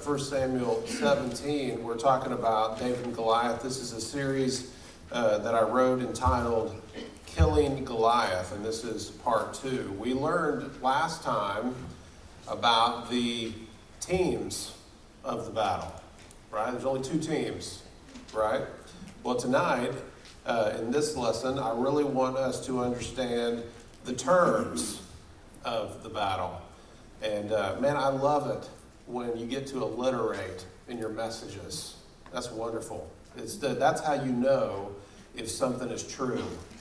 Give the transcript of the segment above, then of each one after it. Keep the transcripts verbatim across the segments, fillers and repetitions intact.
First Samuel seventeen. We're talking about David and Goliath. This is a series uh, that I wrote entitled Killing Goliath, and this is part two. We learned last time about the teams of the battle, right? There's only two teams, right? Well, tonight, uh, in this lesson, I really want us to understand the terms of the battle. And uh, man, I love it when you get to alliterate in your messages. That's wonderful. It's the, that's how you know if something is true,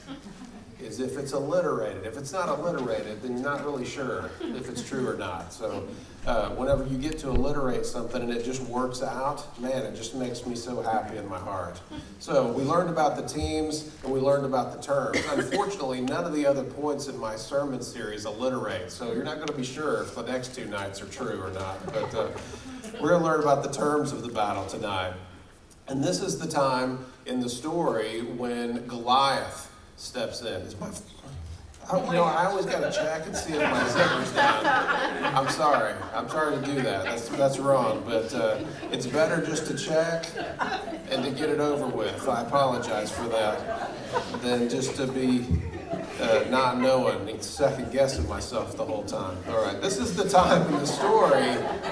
is if it's alliterated. If it's not alliterated, then you're not really sure if it's true or not. So uh, whenever you get to alliterate something and it just works out, man, it just makes me so happy in my heart. So we learned about the teams and we learned about the terms. Unfortunately, none of the other points in my sermon series alliterate, so you're not going to be sure if the next two nights are true or not. But uh, we're going to learn about the terms of the battle tonight. And this is the time in the story when Goliath steps in. Is my, I, you know, I always got to check and see if my zipper's down. I'm sorry. I'm sorry to do that. That's that's wrong. But uh, it's better just to check and to get it over with. I apologize for that. Than just to be uh, not knowing and second guessing myself the whole time. All right. This is the time in the story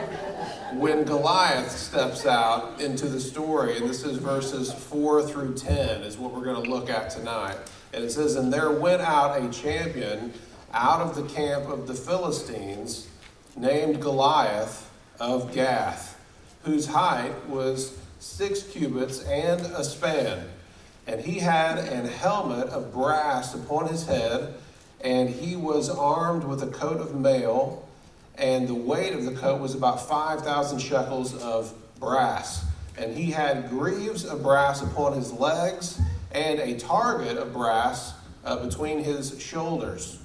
when Goliath steps out into the story, and this is verses four through ten is what we're going to look at tonight. And it says, "And there went out a champion out of the camp of the Philistines, named Goliath of Gath, whose height was six cubits and a span. And he had an helmet of brass upon his head, and he was armed with a coat of mail, and the weight of the coat was about five thousand shekels of brass. And he had greaves of brass upon his legs, and a target of brass uh, between his shoulders.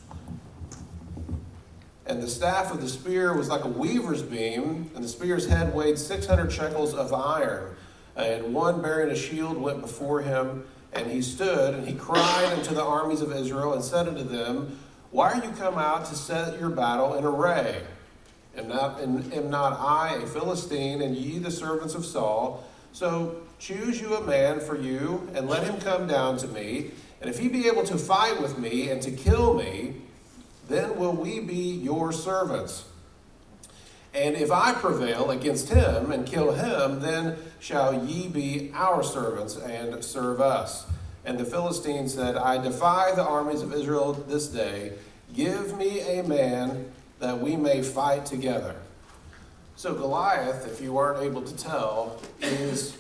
And the staff of the spear was like a weaver's beam, and the spear's head weighed six hundred shekels of iron. And one bearing a shield went before him, and he stood, and he cried unto the armies of Israel, and said unto them, Why are you come out to set your battle in array? Am not, am, am not I a Philistine, and ye the servants of Saul? So choose you a man for you, and let him come down to me. And if he be able to fight with me and to kill me, then will we be your servants. And if I prevail against him and kill him, then shall ye be our servants and serve us. And the Philistine said, I defy the armies of Israel this day. Give me a man that we may fight together. So Goliath, if you weren't able to tell, is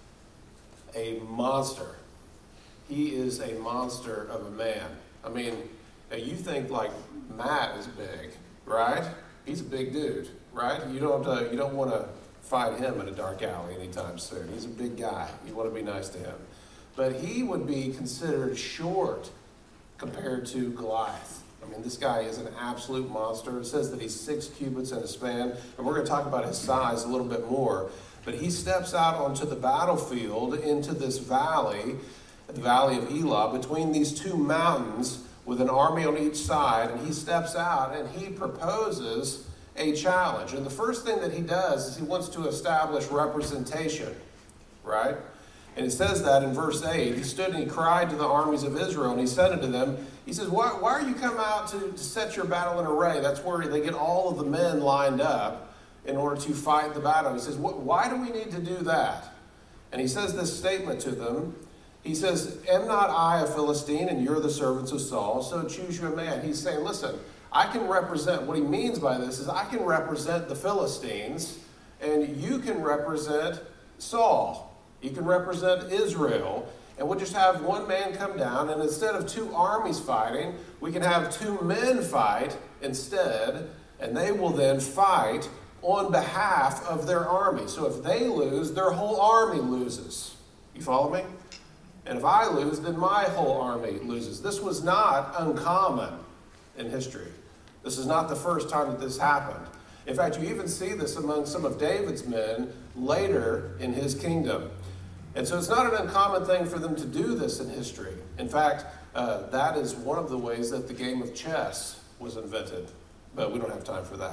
a monster. He is a monster of a man. I mean, you think like Matt is big, right? He's a big dude, right? You don't uh, you don't want to fight him in a dark alley anytime soon. He's a big guy. You want to be nice to him. But he would be considered short compared to Goliath. I mean, this guy is an absolute monster. It says that he's six cubits and a span, and we're going to talk about his size a little bit more. But he steps out onto the battlefield into this valley, the valley of Elah, between these two mountains with an army on each side, and he steps out and he proposes a challenge. And the first thing that he does is he wants to establish representation, right? And it says that in verse eight, he stood and he cried to the armies of Israel, and he said unto them, he says, why, why are you come out to, to set your battle in array? That's where they get all of the men lined up in order to fight the battle. He says, why do we need to do that? And he says this statement to them. He says, am not I a Philistine, and you're the servants of Saul, so choose you a man. He's saying, listen, I can represent, what he means by this is I can represent the Philistines, and you can represent Saul. You can represent Israel, and we'll just have one man come down, and instead of two armies fighting, we can have two men fight instead, and they will then fight on behalf of their army. So if they lose, their whole army loses. You follow me? And if I lose, then my whole army loses. This was not uncommon in history. This is not the first time that this happened. In fact, you even see this among some of David's men later in his kingdom. And so it's not an uncommon thing for them to do this in history. In fact, uh, that is one of the ways that the game of chess was invented. But we don't have time for that.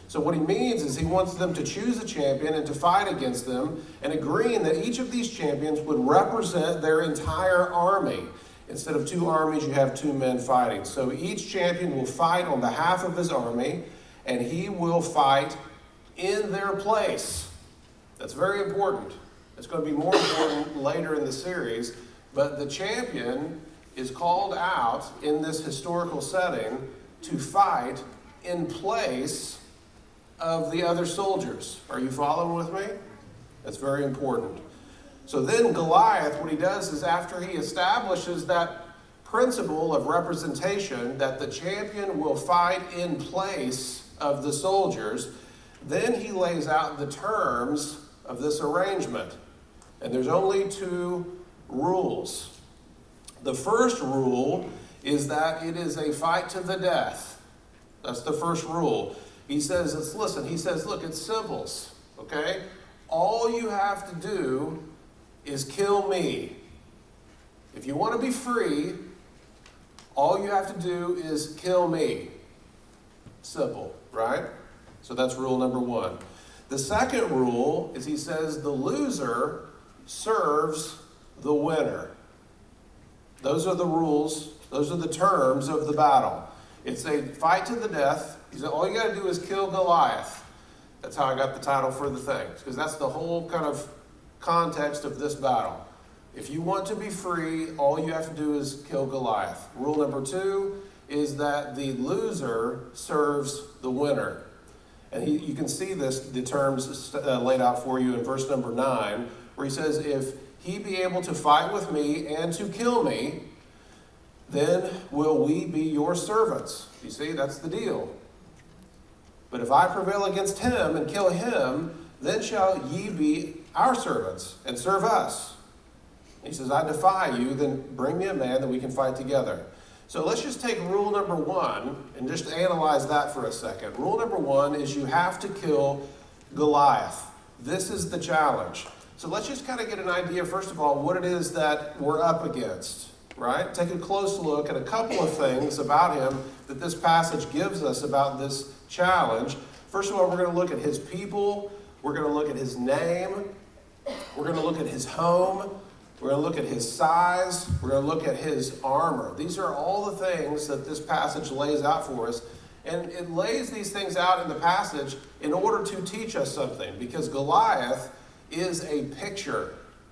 So what he means is he wants them to choose a champion and to fight against them, and agreeing that each of these champions would represent their entire army. Instead of two armies, you have two men fighting. So each champion will fight on behalf of his army, and he will fight in their place. That's very important. It's going to be more important later in the series, but the champion is called out in this historical setting to fight in place of the other soldiers. Are you following with me? That's very important. So then Goliath, what he does is after he establishes that principle of representation, that the champion will fight in place of the soldiers, then he lays out the terms of this arrangement. And there's only two rules. The first rule is that it is a fight to the death. That's the first rule. He says, it's, listen, he says, look, it's simples, okay? All you have to do is kill me. If you want to be free, all you have to do is kill me. Simple, right? So that's rule number one. The second rule is he says the loser serves the winner. Those are the rules. Those are the terms of the battle. It's a fight to the death. He said, all you got to do is kill Goliath. That's how I got the title for the thing, because that's the whole kind of context of this battle. If you want to be free, all you have to do is kill Goliath. Rule number two is that the loser serves the winner. And he, you can see this, the terms uh, laid out for you in verse number nine, where he says, if he be able to fight with me and to kill me, then will we be your servants. You see, that's the deal. But if I prevail against him and kill him, then shall ye be our servants and serve us. He says, I defy you, then bring me a man that we can fight together. So let's just take rule number one and just analyze that for a second. Rule number one is you have to kill Goliath. This is the challenge. So let's just kind of get an idea, first of all, what it is that we're up against, right? Take a close look at a couple of things about him that this passage gives us about this challenge. First of all, we're going to look at his people. We're going to look at his name. We're going to look at his home. We're going to look at his size. We're going to look at his armor. These are all the things that this passage lays out for us. And it lays these things out in the passage in order to teach us something, because Goliath is a picture.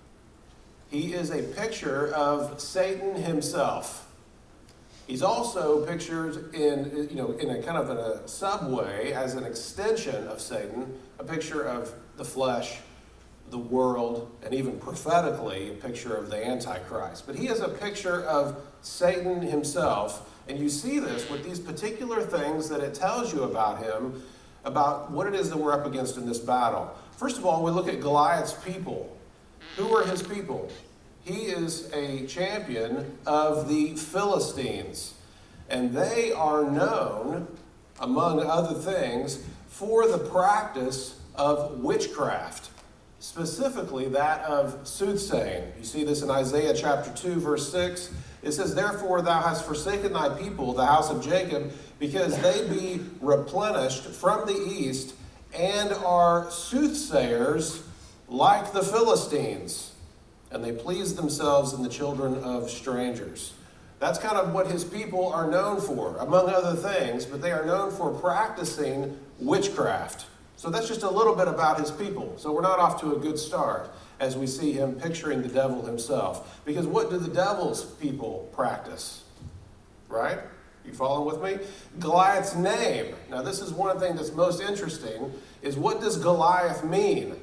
He is a picture of Satan himself. He's also pictured in, you know, in a kind of in a subway as an extension of Satan, a picture of the flesh, the world, and even prophetically a picture of the Antichrist. But he is a picture of Satan himself, and you see this with these particular things that it tells you about him, about what it is that we're up against in this battle. First of all, we look at Goliath's people. Who are his people? He is a champion of the Philistines, and they are known, among other things, for the practice of witchcraft, specifically that of soothsaying. You see this in Isaiah chapter two, verse six. It says, therefore thou hast forsaken thy people, the house of Jacob, because they be replenished from the east, and are soothsayers like the Philistines, and they please themselves in the children of strangers. That's kind of what his people are known for, among other things, but they are known for practicing witchcraft. So that's just a little bit about his people. So we're not off to a good start as we see him picturing the devil himself. Because what do the devil's people practice? Right? You following with me? Goliath's name. Now this is one thing that's most interesting, is what does Goliath mean?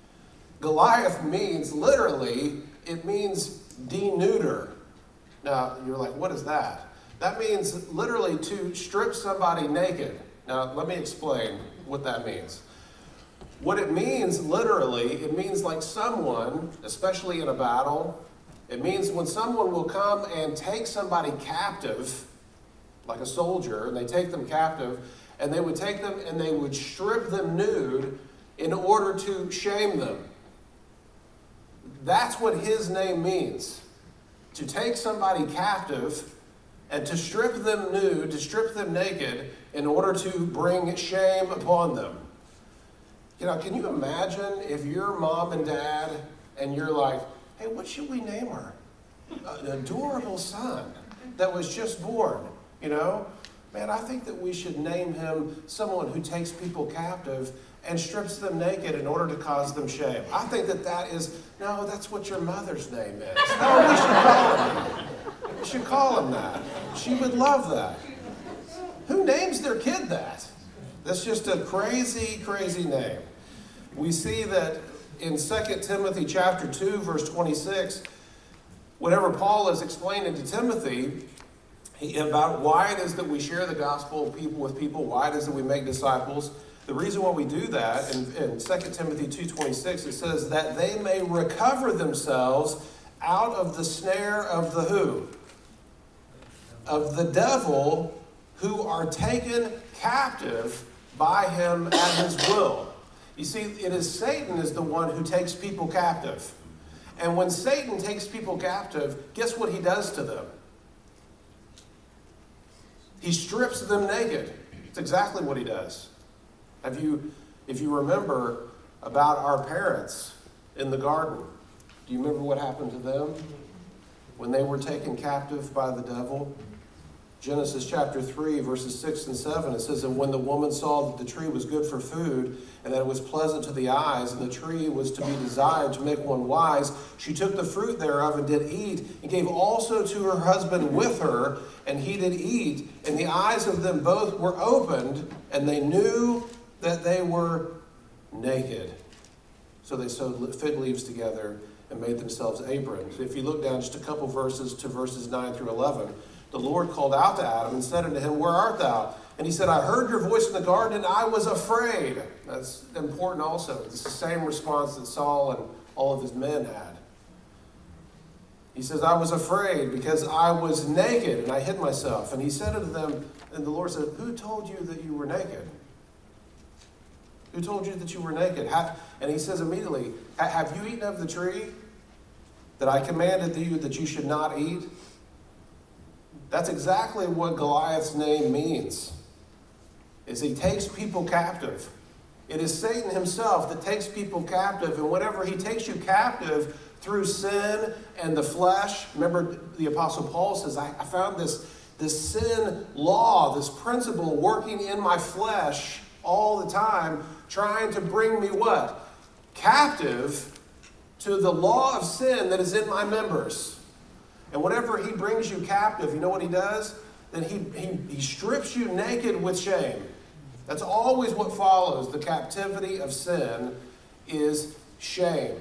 Goliath means, literally, it means denuder. Now, you're like, what is that? That means literally to strip somebody naked. Now, let me explain what that means. What it means, literally, it means like someone, especially in a battle, it means when someone will come and take somebody captive, like a soldier, and they take them captive, and they would take them and they would strip them nude in order to shame them. That's what his name means. To take somebody captive and to strip them nude, to strip them naked, in order to bring shame upon them. You know, can you imagine if you're mom and dad and you're like, hey, what should we name her? An adorable son that was just born, you know? Man, I think that we should name him someone who takes people captive and strips them naked in order to cause them shame. I think that that is, no, that's what your mother's name is. No, we should call him. We should call him that. She would love that. Who names their kid that? That's just a crazy, crazy name. We see that in Second Timothy chapter two, verse twenty-six, whenever Paul is explaining to Timothy he, about why it is that we share the gospel of people with people, why it is that we make disciples, the reason why we do that, in, in Second Timothy two twenty-six, it says that they may recover themselves out of the snare of the who? Of the devil, who are taken captive by him at his will. You see, it is Satan is the one who takes people captive. And when Satan takes people captive, guess what he does to them? He strips them naked. It's exactly what he does. Have you, if you remember about our parents in the garden, do you remember what happened to them when they were taken captive by the devil? Genesis chapter three, verses six and seven, it says, and when the woman saw that the tree was good for food, and that it was pleasant to the eyes, and the tree was to be desired to make one wise, she took the fruit thereof and did eat, and gave also to her husband with her, and he did eat. And the eyes of them both were opened, and they knew that they were naked. So they sewed fig leaves together and made themselves aprons. If you look down just a couple verses to verses nine through eleven, the Lord called out to Adam and said unto him, where art thou? And he said, I heard your voice in the garden, and I was afraid. That's important also. It's the same response that Saul and all of his men had. He says, I was afraid because I was naked, and I hid myself. And he said unto them, and the Lord said, who told you that you were naked? Who told you that you were naked? And he says immediately, have you eaten of the tree that I commanded you that you should not eat? That's exactly what Goliath's name means, is he takes people captive. It is Satan himself that takes people captive, and whenever he takes you captive through sin and the flesh, remember the Apostle Paul says, I, I found this, this sin law, this principle working in my flesh all the time, trying to bring me what? Captive to the law of sin that is in my members. And whenever he brings you captive, you know what he does? Then he, he, he strips you naked with shame. That's always what follows the captivity of sin, is shame.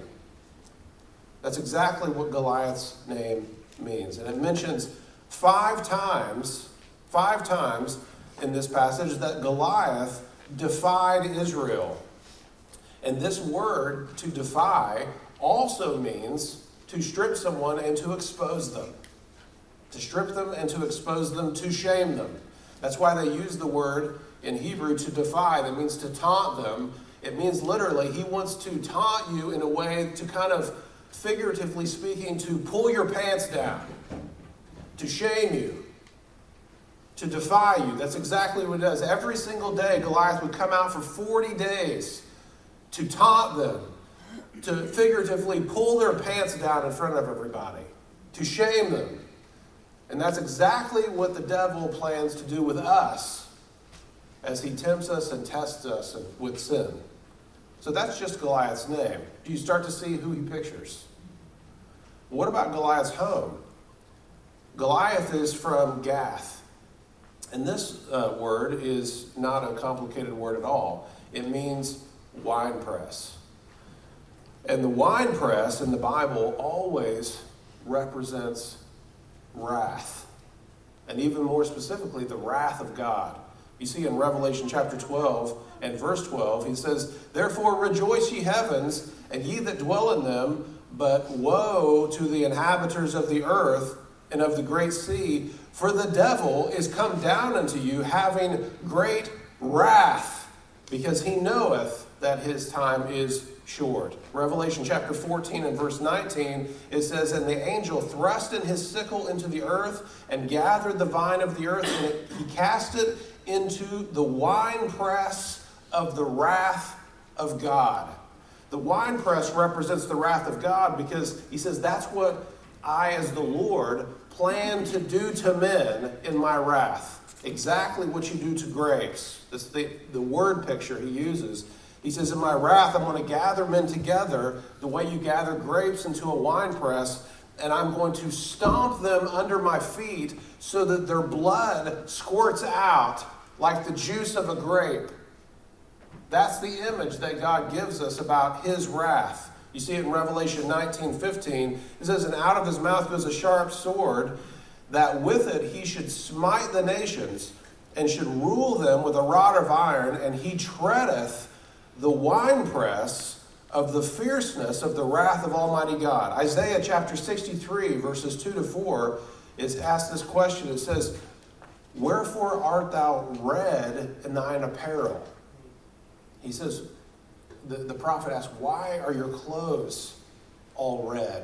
That's exactly what Goliath's name means. And it mentions five times, five times in this passage that Goliath defied Israel. And this word, to defy, also means to strip someone and to expose them. To strip them and to expose them, to shame them. That's why they use the word in Hebrew to defy. That means to taunt them. It means literally, he wants to taunt you in a way to kind of, figuratively speaking, to pull your pants down. To shame you. To defy you. That's exactly what it does. Every single day, Goliath would come out for forty days to taunt them, to figuratively pull their pants down in front of everybody, to shame them. And that's exactly what the devil plans to do with us as he tempts us and tests us with sin. So that's just Goliath's name. Do you start to see who he pictures? What about Goliath's home? Goliath is from Gath. And this uh, word is not a complicated word at all. It means wine press. And the wine press in the Bible always represents wrath. And even more specifically, the wrath of God. You see in Revelation chapter twelve and verse twelve, he says, therefore rejoice ye heavens, and ye that dwell in them, but woe to the inhabitants of the earth and of the great sea, for the devil is come down unto you, having great wrath, because he knoweth that his time is short. Revelation chapter fourteen and verse nineteen, it says, and the angel thrust in his sickle into the earth and gathered the vine of the earth, and it, he cast it into the winepress of the wrath of God. The winepress represents the wrath of God because he says that's what I, as the Lord, plan to do to men in my wrath. Exactly what you do to grapes. That's the, the word picture he uses. He says, in my wrath, I'm going to gather men together the way you gather grapes into a winepress, and I'm going to stomp them under my feet so that their blood squirts out like the juice of a grape. That's the image that God gives us about his wrath. You see it in Revelation nineteen fifteen. It says, and out of his mouth goes a sharp sword, that with it he should smite the nations, and should rule them with a rod of iron, and he treadeth the winepress of the fierceness of the wrath of Almighty God. Isaiah chapter sixty-three, verses two to four, is asked this question. It says, wherefore art thou red in thine apparel? He says, the, the prophet asks, why are your clothes all red?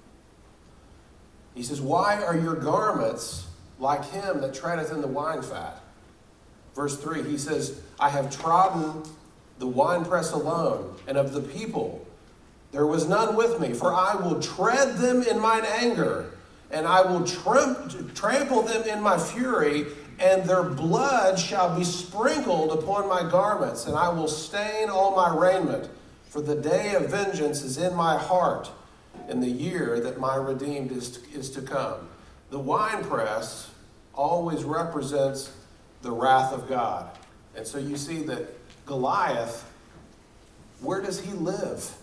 He says, why are your garments like him that treadeth in the wine fat? Verse three, he says, I have trodden the winepress alone, and of the people there was none with me, for I will tread them in mine anger, and I will tramp- trample them in my fury, and their blood shall be sprinkled upon my garments, and I will stain all my raiment, for the day of vengeance is in my heart, in the year that my redeemed is to, is to come. The winepress always represents the wrath of God. And so you see that Goliath, where does he live?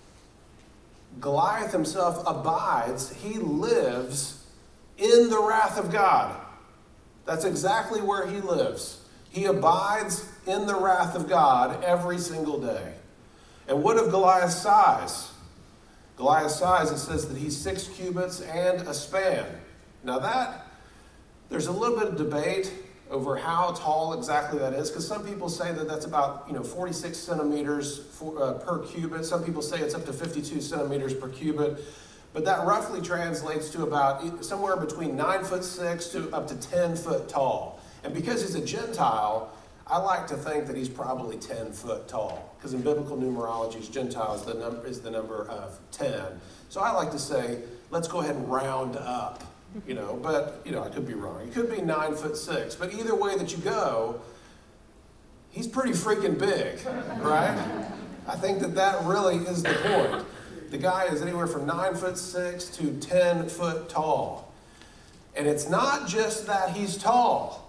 Goliath himself abides, he lives in the wrath of God. That's exactly where he lives. He abides in the wrath of God every single day. And what of Goliath's size? Goliath's size, it says that he's six cubits and a span. Now that, there's a little bit of debate over how tall exactly that is, because some people say that that's about, you know, forty-six centimeters for, uh, per cubit. Some people say it's up to fifty-two centimeters per cubit. But that roughly translates to about somewhere between nine foot six to up to ten foot tall. And because he's a Gentile, I like to think that he's probably ten foot tall, because in biblical numerology, Gentile is the, num- is the number of ten. So I like to say, let's go ahead and round up, you know, but, you know, I could be wrong. It could be nine foot six, but either way that you go, he's pretty freaking big, right? I think that that really is the point. The guy is anywhere from nine foot six to ten foot tall. And it's not just that he's tall.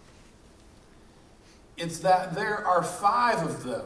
It's that there are five of them.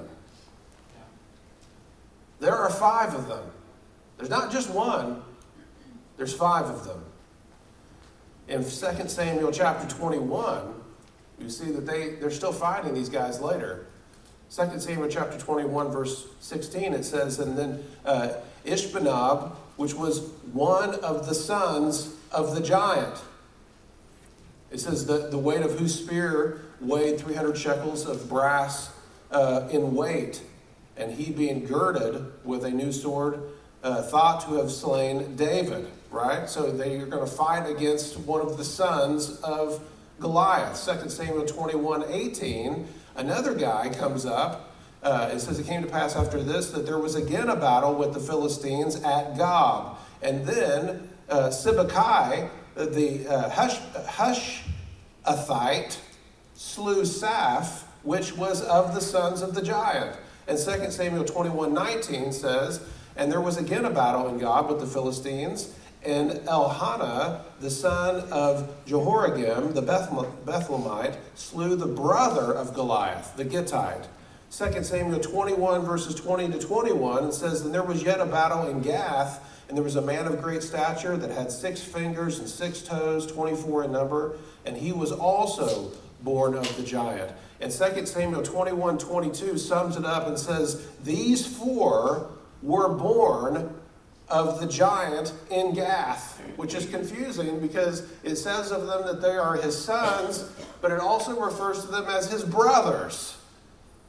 There are five of them. There's not just one. There's five of them. In Second Samuel chapter twenty-one, you see that they, they're still fighting these guys later. Second Samuel chapter twenty-one, verse sixteen, it says, and then uh, Ishbanab, which was one of the sons of the giant. It says that the weight of whose spear weighed three hundred shekels of brass uh, in weight, and he being girded with a new sword, uh, thought to have slain David, right? So they are going to fight against one of the sons of Goliath. Second Samuel twenty-one, eighteen, another guy comes up. Uh, it says, it came to pass after this that there was again a battle with the Philistines at Gob. And then uh, Sibbecai, the uh, Hush, Hushathite, slew Saph, which was of the sons of the giant. And Second Samuel twenty-one, nineteen says, and there was again a battle in Gob with the Philistines, and Elhanah, the son of Jehoiakim, the Bethlehemite, slew the brother of Goliath, the Gittite. Second Samuel twenty-one, verses twenty to twenty-one, it says, and there was yet a battle in Gath, and there was a man of great stature that had six fingers and six toes, twenty-four in number, and he was also born of the giant. And Second Samuel twenty-one, twenty-two sums it up and says, these four were born of the giant in Gath, which is confusing because it says of them that they are his sons, but it also refers to them as his brothers.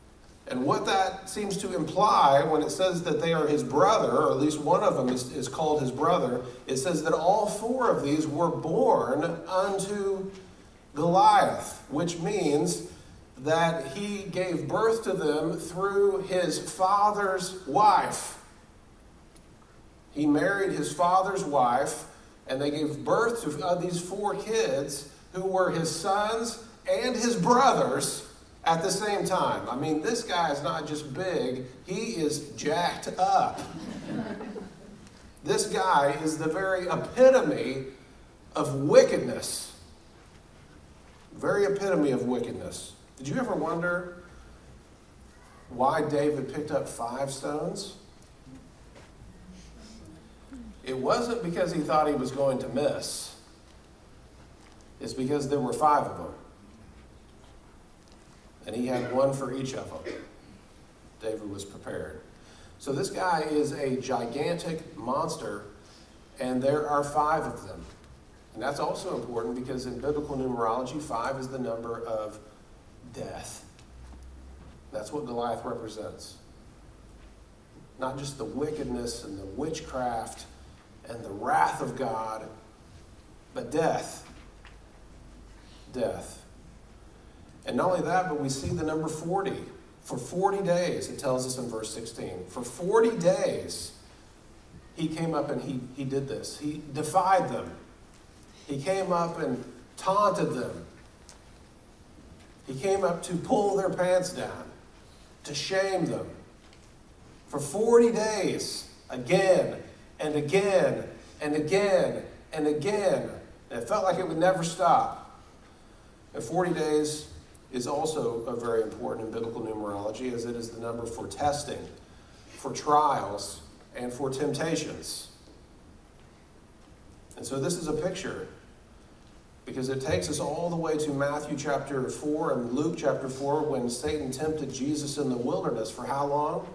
And what that seems to imply when it says that they are his brother, or at least one of them is, is called his brother, it says that all four of these were born unto Goliath, which means that he gave birth to them through his father's wife. He married his father's wife, and they gave birth to uh, these four kids who were his sons and his brothers at the same time. I mean, this guy is not just big, he is jacked up. This guy is the very epitome of wickedness. Very epitome of wickedness. Did you ever wonder why David picked up five stones? It wasn't because he thought he was going to miss. It's because there were five of them. And he had one for each of them. David was prepared. So this guy is a gigantic monster, and there are five of them. And that's also important because in biblical numerology, five is the number of death. That's what Goliath represents. Not just the wickedness and the witchcraft and the wrath of God, but death. Death. And not only that, but we see the number forty. For forty days, it tells us in verse sixteen. For forty days, he came up and he, he did this. He defied them. He came up and taunted them. He came up to pull their pants down, to shame them. For forty days, again and again and again and again. And it felt like it would never stop. And forty days is also a very important in biblical numerology, as it is the number for testing, for trials, and for temptations. And so this is a picture, because it takes us all the way to Matthew chapter four and Luke chapter four, when Satan tempted Jesus in the wilderness for how long?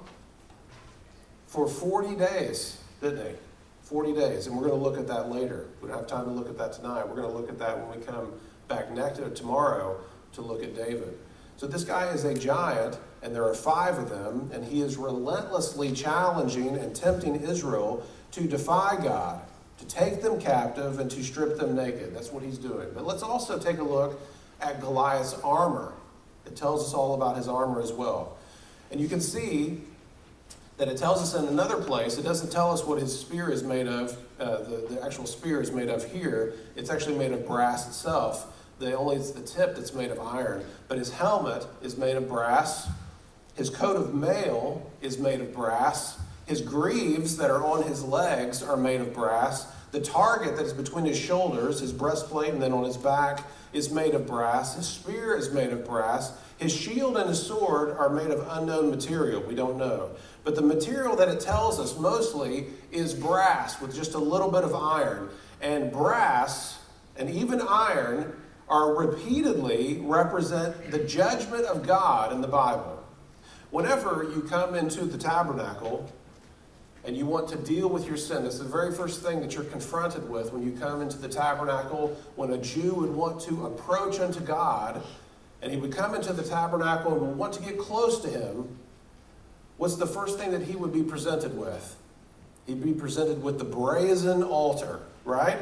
For forty days, didn't he? forty days. And we're going to look at that later. We don't have time to look at that tonight. We're going to look at that when we come back next tomorrow to look at David. So this guy is a giant, and there are five of them, and he is relentlessly challenging and tempting Israel to defy God, to take them captive and to strip them naked. That's what he's doing. But let's also take a look at Goliath's armor. It tells us all about his armor as well. And you can see that it tells us in another place, it doesn't tell us what his spear is made of, uh, the, the actual spear is made of here. It's actually made of brass itself. The, only it's the tip that's made of iron. But his helmet is made of brass. His coat of mail is made of brass. His greaves that are on his legs are made of brass. The target that is between his shoulders, his breastplate, and then on his back is made of brass. His spear is made of brass. His shield and his sword are made of unknown material. We don't know. But the material that it tells us mostly is brass with just a little bit of iron. And brass and even iron are repeatedly represent the judgment of God in the Bible. Whenever you come into the tabernacle and you want to deal with your sin, it's the very first thing that you're confronted with when you come into the tabernacle. When a Jew would want to approach unto God, and he would come into the tabernacle and would want to get close to him, what's the first thing that he would be presented with? He'd be presented with the brazen altar, right?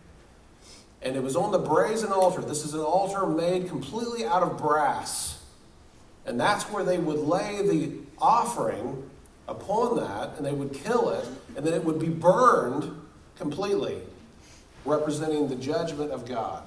And it was on the brazen altar. This is an altar made completely out of brass. And that's where they would lay the offering upon that, and they would kill it, and then it would be burned completely, representing the judgment of God.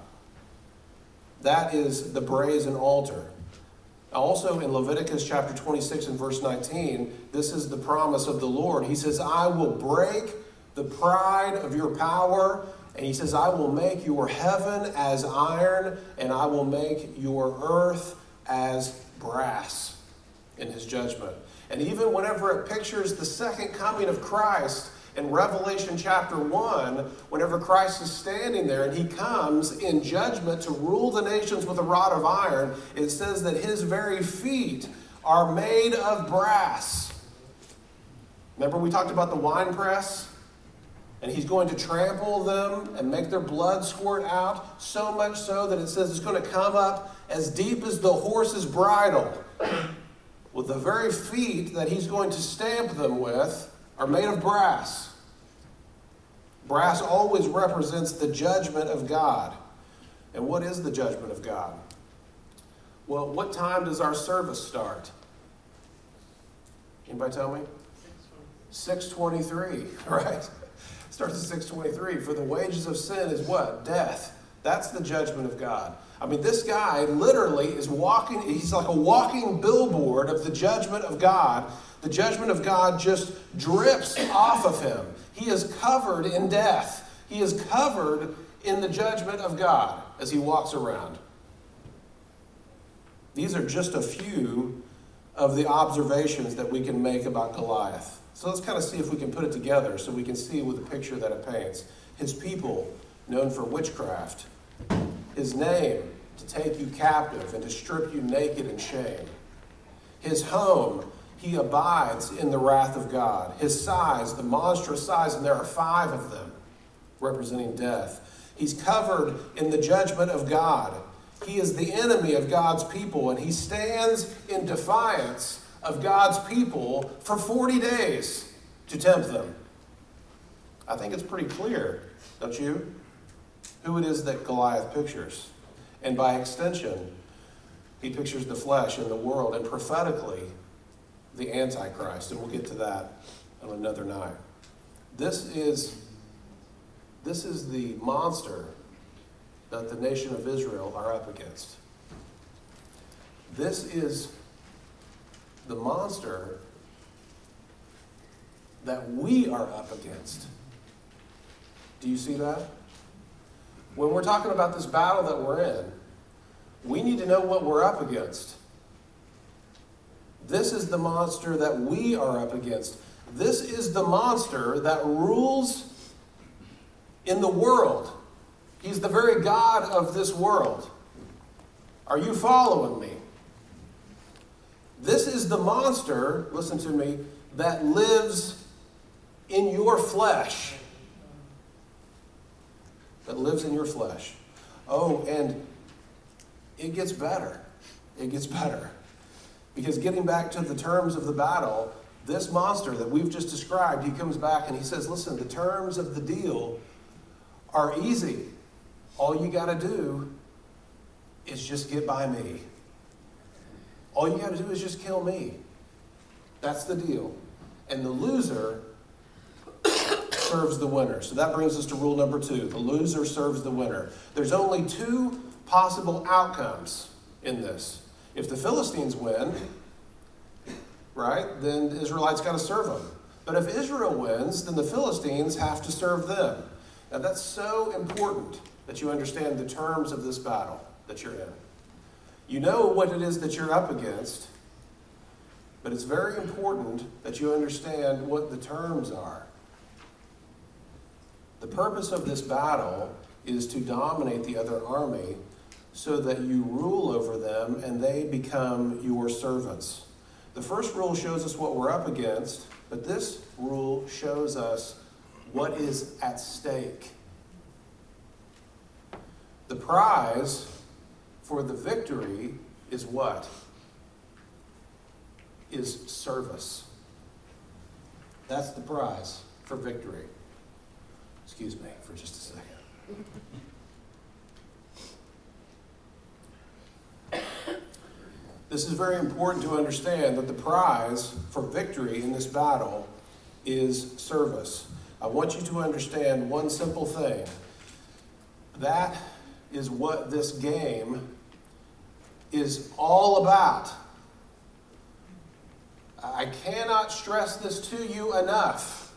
That is the brazen altar. Also in Leviticus chapter twenty-six and verse nineteen, this is the promise of the Lord. He says, I will break the pride of your power. And he says, I will make your heaven as iron, and I will make your earth as brass in his judgment. And even whenever it pictures the second coming of Christ in Revelation chapter one, whenever Christ is standing there and he comes in judgment to rule the nations with a rod of iron, it says that his very feet are made of brass. Remember we talked about the winepress? And he's going to trample them and make their blood squirt out, so much so that it says it's going to come up as deep as the horse's bridle. Well, the very feet that he's going to stamp them with are made of brass. Brass always represents the judgment of God. And what is the judgment of God? Well, what time does our service start? Anybody tell me? six twenty-three, right? Starts at six twenty-three. For the wages of sin is what? Death. That's the judgment of God. I mean, this guy literally is walking, he's like a walking billboard of the judgment of God. The judgment of God just drips off of him. He is covered in death. He is covered in the judgment of God as he walks around. These are just a few of the observations that we can make about Goliath. So let's kind of see if we can put it together so we can see with the picture that it paints. His people, known for witchcraft. His name, to take you captive and to strip you naked in shame. His home, he abides in the wrath of God. His size, the monstrous size, and there are five of them, representing death. He's covered in the judgment of God. He is the enemy of God's people, and he stands in defiance of God's people for forty days to tempt them. I think it's pretty clear, don't you, who it is that Goliath pictures. And by extension, he pictures the flesh and the world, and prophetically, the Antichrist. And we'll get to that on another night. This is, this is the monster that the nation of Israel are up against. This is the monster that we are up against. Do you see that? When we're talking about this battle that we're in, we need to know what we're up against. This is the monster that we are up against. This is the monster that rules in the world. He's the very God of this world. Are you following me? This is the monster, listen to me, that lives in your flesh. That lives in your flesh. Oh, and it gets better. It gets better. Because getting back to the terms of the battle, this monster that we've just described, he comes back and he says, listen, the terms of the deal are easy. All you got to do is just get by me. All you got to do is just kill me. That's the deal. And the loser serves the winner. So that brings us to rule number two. The loser serves the winner. There's only two possible outcomes in this. If the Philistines win, right, then the Israelites got to serve them. But if Israel wins, then the Philistines have to serve them. Now that's so important that you understand the terms of this battle that you're in. You know what it is that you're up against, but it's very important that you understand what the terms are. The purpose of this battle is to dominate the other army so that you rule over them and they become your servants. The first rule shows us what we're up against, but this rule shows us what is at stake. The prize for the victory is what? Is service. That's the prize for victory. Excuse me for just a second. This is very important to understand that the prize for victory in this battle is service. I want you to understand one simple thing. That is what this game is all about. I cannot stress this to you enough.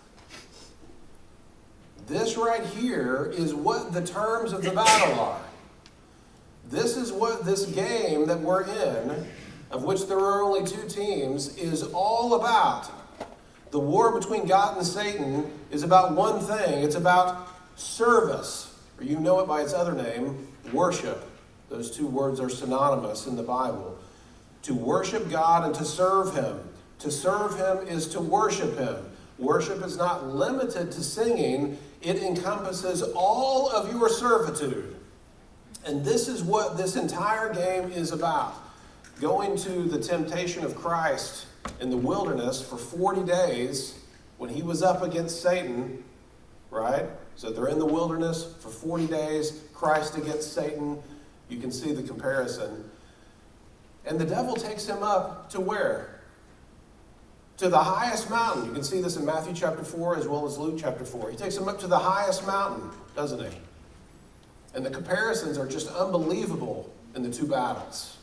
This right here is what the terms of the battle are. This is what this game that we're in, of which there are only two teams, is all about. The war between God and Satan is about one thing. It's about service, or you know it by its other name, worship. Those two words are synonymous in the Bible. To worship God and to serve Him. To serve Him is to worship Him. Worship is not limited to singing. It encompasses all of your servitude. And this is what this entire game is about. going to the temptation of Christ in the wilderness for forty days when he was up against Satan, right? So they're in the wilderness for forty days, Christ against Satan. You can see the comparison. And the devil takes him up to where? To the highest mountain. You can see this in Matthew chapter four as well as Luke chapter four. He takes him up to the highest mountain, doesn't he? And the comparisons are just unbelievable in the two battles.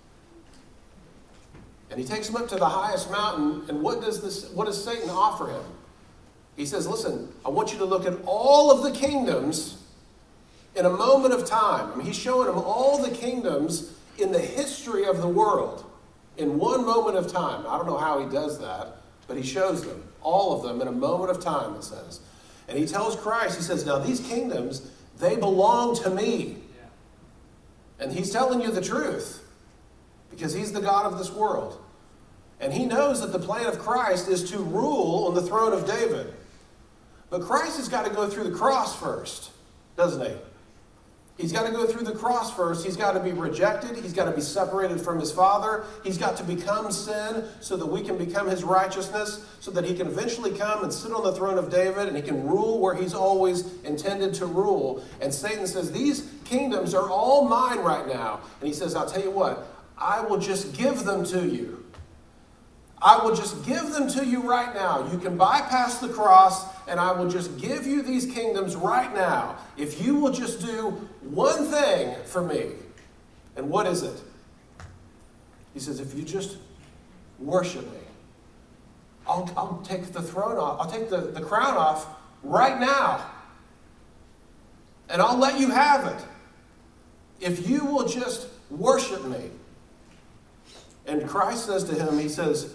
And he takes him up to the highest mountain, and what does this? What does Satan offer him? He says, listen, I want you to look at all of the kingdoms in a moment of time. I mean, he's showing him all the kingdoms in the history of the world in one moment of time. I don't know how he does that, but he shows them, all of them in a moment of time, it says. And he tells Christ, he says, now these kingdoms, they belong to me. And he's telling you the truth because he's the God of this world. And he knows that the plan of Christ is to rule on the throne of David. But Christ has got to go through the cross first, doesn't he? He's got to go through the cross first. He's got to be rejected. He's got to be separated from his Father. He's got to become sin so that we can become his righteousness, so that he can eventually come and sit on the throne of David and he can rule where he's always intended to rule. And Satan says, these kingdoms are all mine right now. And he says, I'll tell you what, I will just give them to you. I will just give them to you right now. You can bypass the cross, and I will just give you these kingdoms right now. If you will just do one thing for me. And what is it? He says, if you just worship me, I'll, I'll take the throne off. I'll take the, the crown off right now. And I'll let you have it. If you will just worship me. And Christ says to him, he says,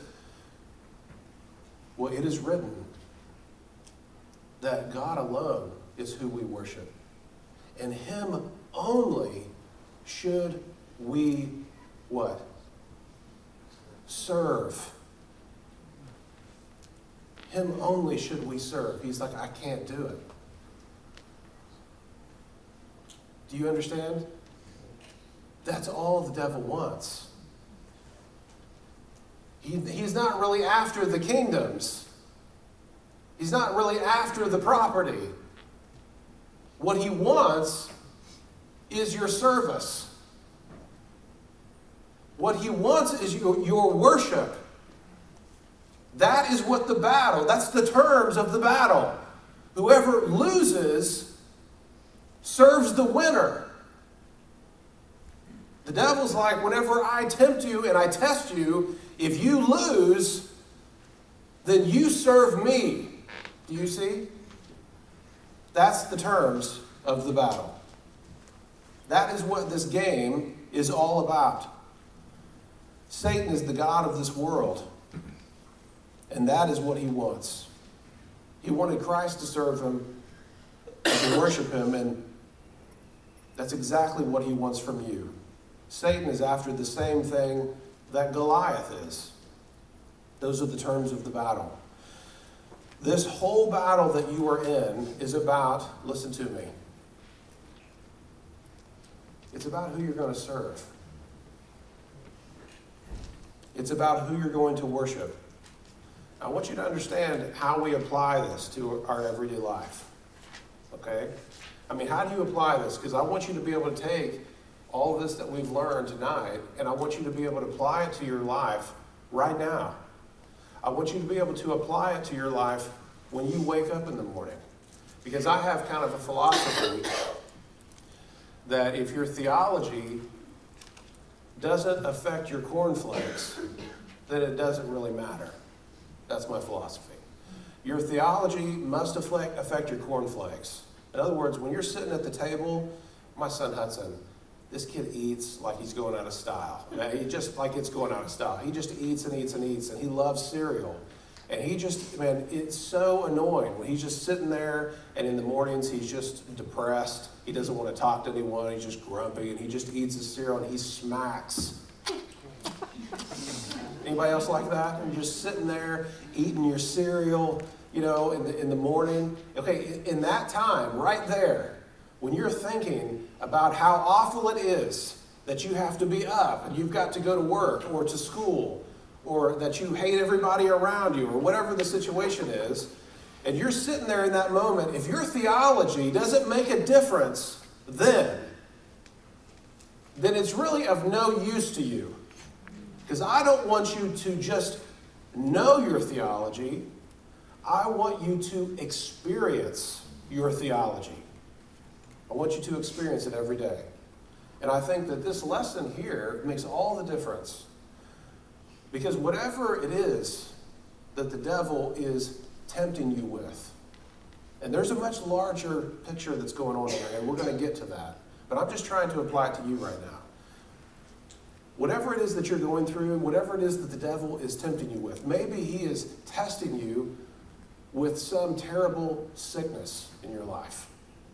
well, it is written that God alone is who we worship. And him only should we, what? Serve. Him only should we serve. He's like, I can't do it. Do you understand? That's all the devil wants. He, he's not really after the kingdoms. He's not really after the property. What he wants is your service. What he wants is your, your worship. That is what the battle, that's the terms of the battle. Whoever loses serves the winner. The devil's like, whenever I tempt you and I test you, if you lose, then you serve me. Do you see? That's the terms of the battle. That is what this game is all about. Satan is the god of this world. And that is what he wants. He wanted Christ to serve him, to worship him, and that's exactly what he wants from you. Satan is after the same thing that Goliath is. Those are the terms of the battle. This whole battle that you are in is about, listen to me, it's about who you're going to serve. It's about who you're going to worship. I want you to understand how we apply this to our everyday life. Okay? I mean, how do you apply this? Because I want you to be able to take all of this that we've learned tonight, and I want you to be able to apply it to your life right now. I want you to be able to apply it to your life when you wake up in the morning. Because I have kind of a philosophy that if your theology doesn't affect your cornflakes, then it doesn't really matter. That's my philosophy. Your theology must affect, affect your cornflakes. In other words, when you're sitting at the table, my son Hudson, this kid eats like he's going out of style. He just like it's going out of style. He just eats and eats and eats, and he loves cereal. And he just, man, it's so annoying when he's just sitting there, and in the mornings he's just depressed. He doesn't want to talk to anyone. He's just grumpy, and he just eats his cereal, and he smacks. Anybody else like that? And you're just sitting there eating your cereal, you know, in the, in the morning. Okay, in, in that time, right there, when you're thinking about how awful it is that you have to be up and you've got to go to work or to school, or that you hate everybody around you, or whatever the situation is, and you're sitting there in that moment, if your theology doesn't make a difference then, then it's really of no use to you. Because I don't want you to just know your theology. I want you to experience your theology. I want you to experience it every day. And I think that this lesson here makes all the difference. Because whatever it is that the devil is tempting you with, and there's a much larger picture that's going on here, and we're going to get to that. But I'm just trying to apply it to you right now. Whatever it is that you're going through, whatever it is that the devil is tempting you with, maybe he is testing you with some terrible sickness in your life.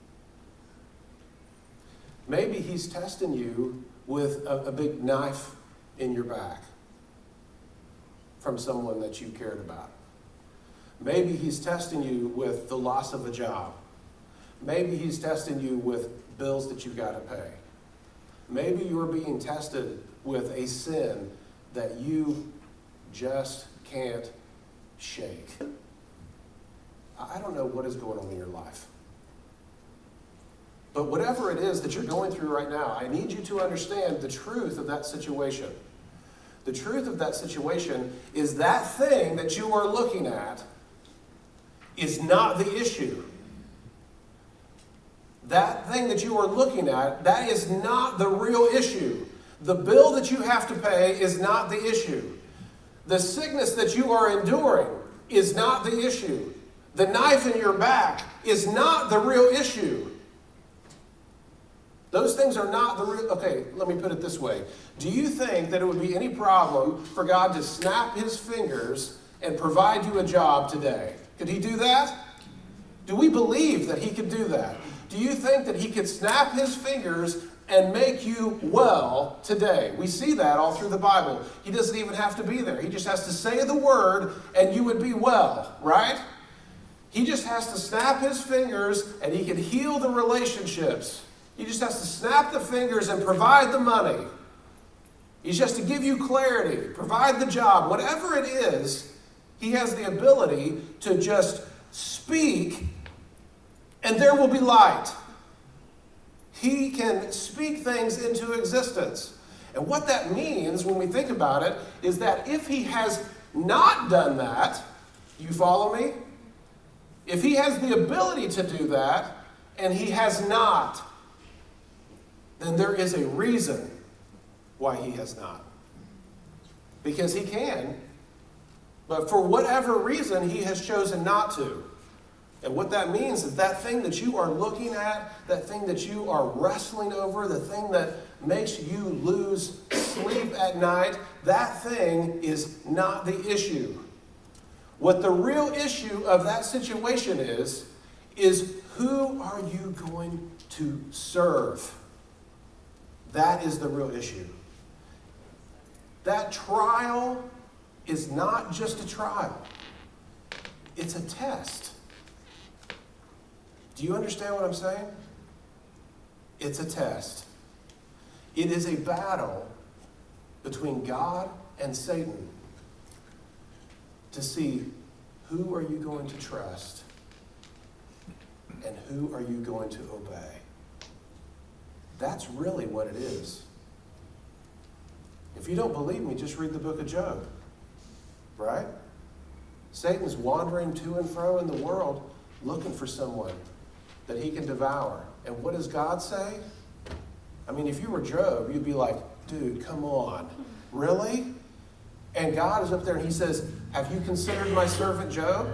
Maybe he's testing you with a, a big knife in your back from someone that you cared about. Maybe he's testing you with the loss of a job. Maybe he's testing you with bills that you've got to pay. Maybe you're being tested with a sin that you just can't shake. I don't know what is going on in your life. But whatever it is that you're going through right now, I need you to understand the truth of that situation. The truth of that situation is that thing that you are looking at is not the issue. That thing that you are looking at, that is not the real issue. The bill that you have to pay is not the issue. The sickness that you are enduring is not the issue. The knife in your back is not the real issue. Those things are not the real... Okay, let me put it this way. Do you think that it would be any problem for God to snap his fingers and provide you a job today? Could he do that? Do we believe that he could do that? Do you think that he could snap his fingers and make you well today? We see that all through the Bible. He doesn't even have to be there. He just has to say the word and you would be well, right? He just has to snap his fingers and he can heal the relationships. He just has to snap the fingers and provide the money. He's just to give you clarity, provide the job. Whatever it is, he has the ability to just speak and there will be light. He can speak things into existence. And what that means when we think about it is that if he has not done that, you follow me? If he has the ability to do that and he has not, then there is a reason why he has not. Because he can, but for whatever reason, he has chosen not to. And what that means is that thing that you are looking at, that thing that you are wrestling over, the thing that makes you lose sleep at night, that thing is not the issue. What the real issue of that situation is, is who are you going to serve? That is the real issue. That trial is not just a trial. It's a test. Do you understand what I'm saying? It's a test. It is a battle between God and Satan to see who are you going to trust and who are you going to obey. That's really what it is. If you don't believe me, just read the book of Job. Right? Satan's wandering to and fro in the world looking for someone that he can devour. And what does God say? I mean, if you were Job, you'd be like, dude, come on. Really? And God is up there and he says, have you considered my servant Job?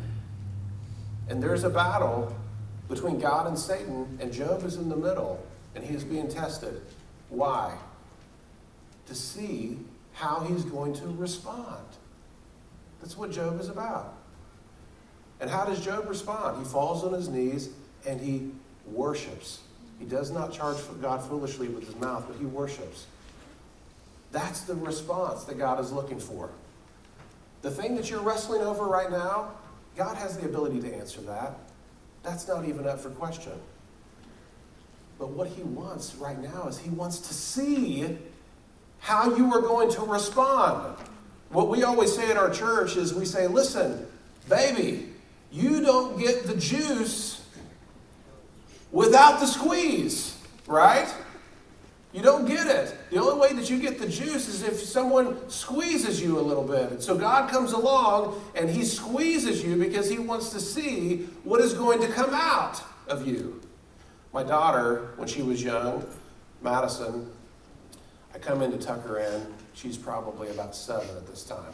And there's a battle between God and Satan, and Job is in the middle, and he is being tested. Why? To see how he's going to respond. That's what Job is about. And how does Job respond? He falls on his knees and he worships. He does not charge God foolishly with his mouth, but he worships. That's the response that God is looking for. The thing that you're wrestling over right now, God has the ability to answer that. That's not even up for question. But what he wants right now is he wants to see how you are going to respond. What we always say at our church is we say, listen, baby, you don't get the juice without the squeeze, right? You don't get it. The only way that you get the juice is if someone squeezes you a little bit. And so God comes along and he squeezes you because he wants to see what is going to come out of you. My daughter, when she was young, Madison, I come in to tuck her in. She's probably about seven at this time.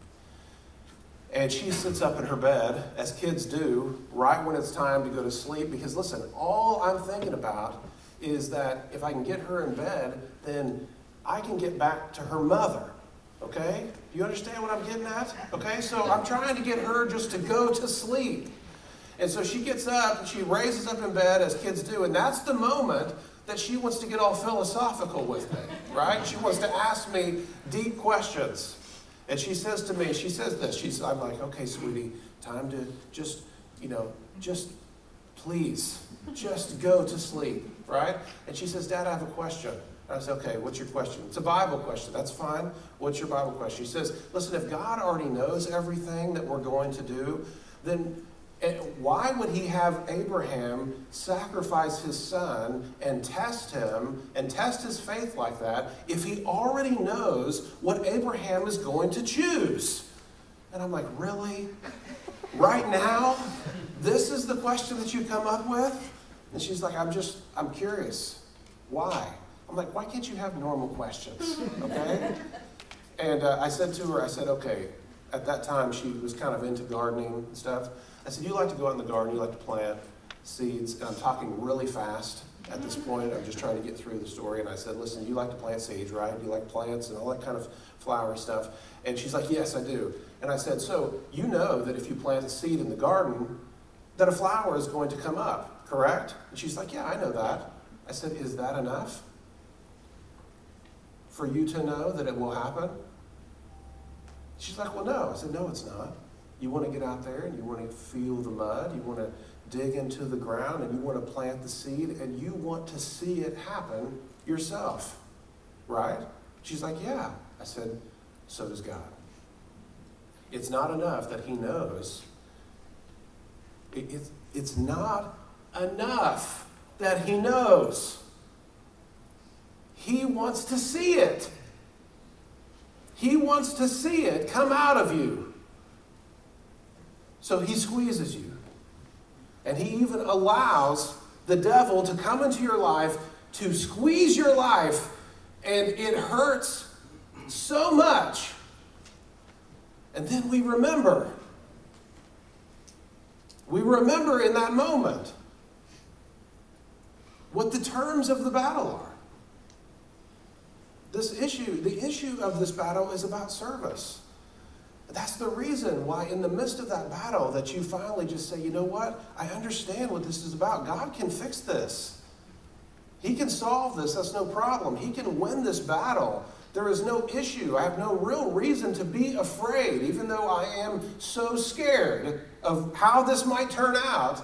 And she sits up in her bed, as kids do, right when it's time to go to sleep. Because listen, all I'm thinking about is that if I can get her in bed, then I can get back to her mother, okay? Do you understand what I'm getting at? Okay, so I'm trying to get her just to go to sleep. And so she gets up and she raises up in bed, as kids do, and that's the moment that she wants to get all philosophical with me, right? She wants to ask me deep questions. And she says to me, she says this, she's, I'm like, okay, sweetie, time to just, you know, just please, just go to sleep, right? And she says, Dad, I have a question. And I said, okay, what's your question? It's a Bible question. That's fine. What's your Bible question? She says, listen, if God already knows everything that we're going to do, then why would he have Abraham sacrifice his son and test him and test his faith like that if he already knows what Abraham is going to choose? And I'm like, really? Right now? This is the question that you come up with? And she's like, I'm just, I'm curious. Why? I'm like, why can't you have normal questions? Okay? And uh, I said to her, I said, okay, at that time she was kind of into gardening and stuff. I said, you like to go out in the garden, you like to plant seeds. And I'm talking really fast at this point. I'm just trying to get through the story. And I said, listen, you like to plant seeds, right? You like plants and all that kind of flower stuff. And she's like, yes, I do. And I said, so you know that if you plant a seed in the garden, that a flower is going to come up, correct? And she's like, yeah, I know that. I said, is that enough for you to know that it will happen? She's like, well, no. I said, no, it's not. You want to get out there and you want to feel the mud. You want to dig into the ground and you want to plant the seed and you want to see it happen yourself, right? She's like, yeah. I said, so does God. It's not enough that he knows. It, it, it's not enough that he knows. He wants to see it. He wants to see it come out of you. So he squeezes you. And he even allows the devil to come into your life to squeeze your life. And it hurts so much. And then we remember. We remember in that moment what the terms of the battle are. This issue, the issue of this battle is about service. That's the reason why in the midst of that battle that you finally just say, you know what? I understand what this is about. God can fix this. He can solve this. That's no problem. He can win this battle. There is no issue. I have no real reason to be afraid, even though I am so scared of how this might turn out.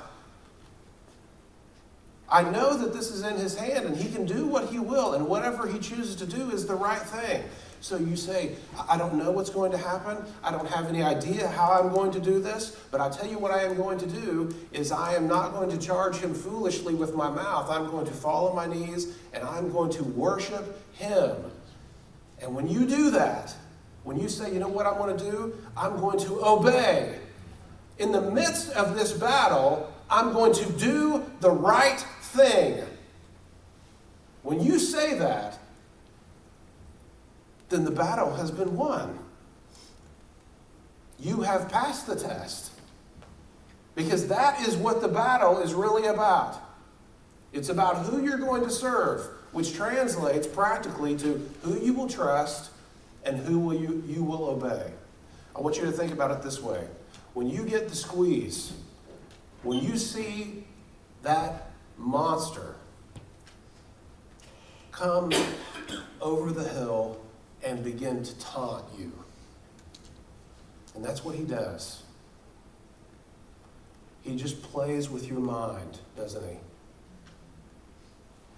I know that this is in his hand and he can do what he will, and whatever he chooses to do is the right thing. So you say, I don't know what's going to happen. I don't have any idea how I'm going to do this. But I'll tell you what I am going to do is I am not going to charge him foolishly with my mouth. I'm going to fall on my knees and I'm going to worship him. And when you do that, when you say, you know what I want to do? I'm going to obey. In the midst of this battle, I'm going to do the right thing. When you say that, then the battle has been won. You have passed the test. Because that is what the battle is really about. It's about who you're going to serve, which translates practically to who you will trust and who will you, you will obey. I want you to think about it this way. When you get the squeeze, when you see that monster come over the hill and begin to taunt you. And that's what he does. He just plays with your mind, doesn't he?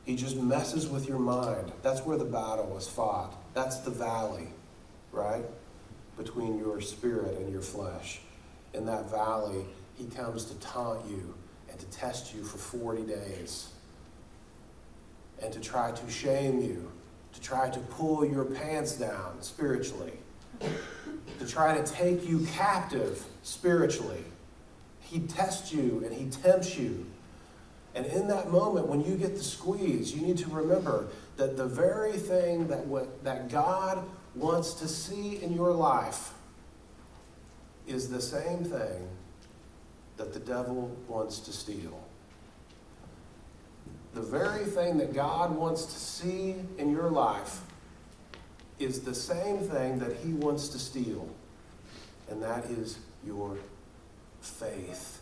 He just messes with your mind. That's where the battle was fought. That's the valley, right? Between your spirit and your flesh. In that valley, he comes to taunt you and to test you for forty days. And to try to shame you, to try to pull your pants down spiritually, to try to take you captive spiritually. He tests you and he tempts you. And in that moment, when you get the squeeze, you need to remember that the very thing that, what, that God wants to see in your life is the same thing that the devil wants to steal. The very thing that God wants to see in your life is the same thing that he wants to steal, and that is your faith.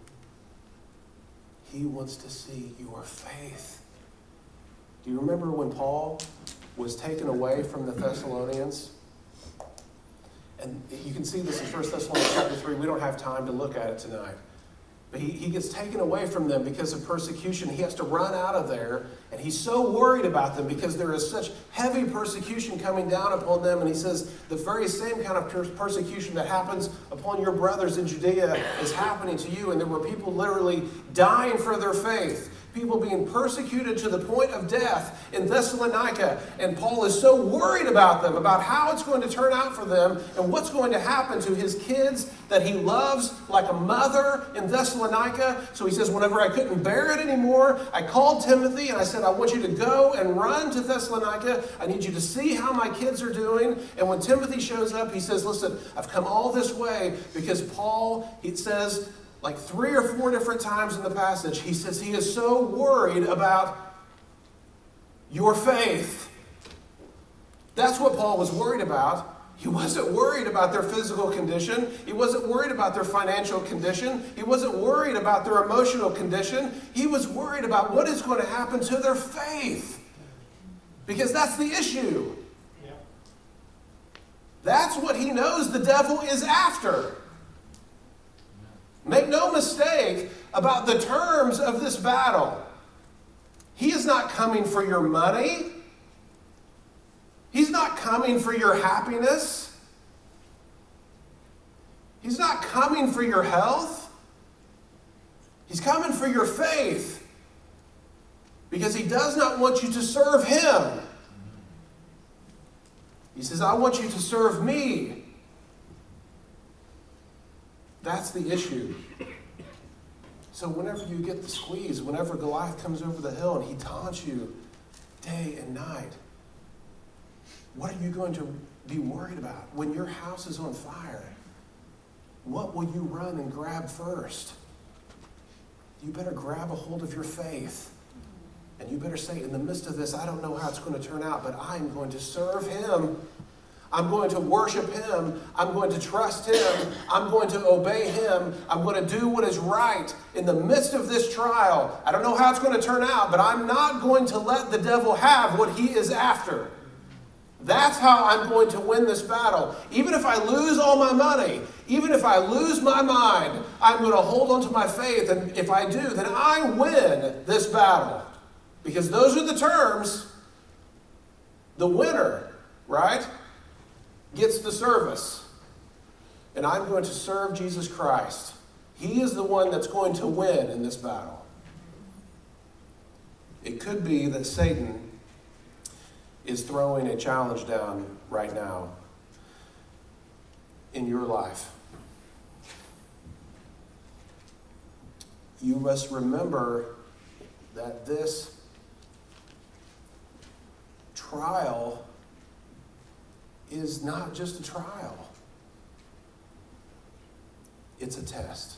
He wants to see your faith. Do you remember when Paul was taken away from the Thessalonians? And you can see this in First Thessalonians chapter three. We don't have time to look at it tonight. But he, he gets taken away from them because of persecution. He has to run out of there. And he's so worried about them because there is such heavy persecution coming down upon them. And he says the very same kind of per- persecution that happens upon your brothers in Judea is happening to you. And there were people literally dying for their faith. People being persecuted to the point of death in Thessalonica. And Paul is so worried about them, about how it's going to turn out for them and what's going to happen to his kids that he loves like a mother in Thessalonica. So he says, whenever I couldn't bear it anymore, I called Timothy and I said, I want you to go and run to Thessalonica. I need you to see how my kids are doing. And when Timothy shows up, he says, listen, I've come all this way because Paul, he says, like three or four different times in the passage, he says he is so worried about your faith. That's what Paul was worried about. He wasn't worried about their physical condition. He wasn't worried about their financial condition. He wasn't worried about their emotional condition. He was worried about what is going to happen to their faith. Because that's the issue. Yeah. That's what he knows the devil is after. Make no mistake about the terms of this battle. He is not coming for your money. He's not coming for your happiness. He's not coming for your health. He's coming for your faith. Because he does not want you to serve him. He says, I want you to serve me. That's the issue. So whenever you get the squeeze, whenever Goliath comes over the hill and he taunts you day and night, what are you going to be worried about? When your house is on fire, what will you run and grab first? You better grab a hold of your faith. And you better say, in the midst of this, I don't know how it's going to turn out, but I'm going to serve him. I'm going to worship him. I'm going to trust him. I'm going to obey him. I'm going to do what is right in the midst of this trial. I don't know how it's going to turn out, but I'm not going to let the devil have what he is after. That's how I'm going to win this battle. Even if I lose all my money, even if I lose my mind, I'm going to hold on to my faith. And if I do, then I win this battle. Because those are the terms. The winner, right, gets the service. And I'm going to serve Jesus Christ. He is the one that's going to win in this battle. It could be that Satan is throwing a challenge down right now in your life. You must remember that this trial is not just a trial. It's a test.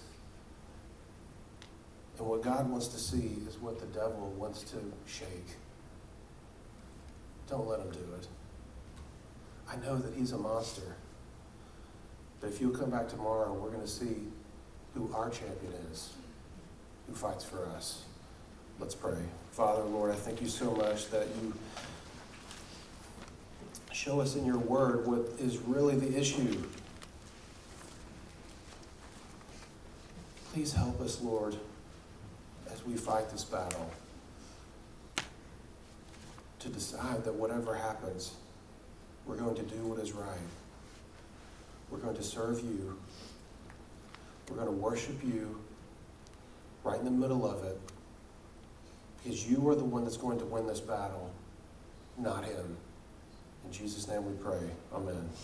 And what God wants to see is what the devil wants to shake. Don't let him do it. I know that he's a monster. But if you'll come back tomorrow, we're going to see who our champion is, who fights for us. Let's pray. Father, Lord, I thank you so much that you show us in your word what is really the issue. Please help us, Lord, as we fight this battle. to decide that whatever happens, we're going to do what is right. We're going to serve you. We're going to worship you right in the middle of it, because you are the one that's going to win this battle, not him. In Jesus' name we pray. Amen.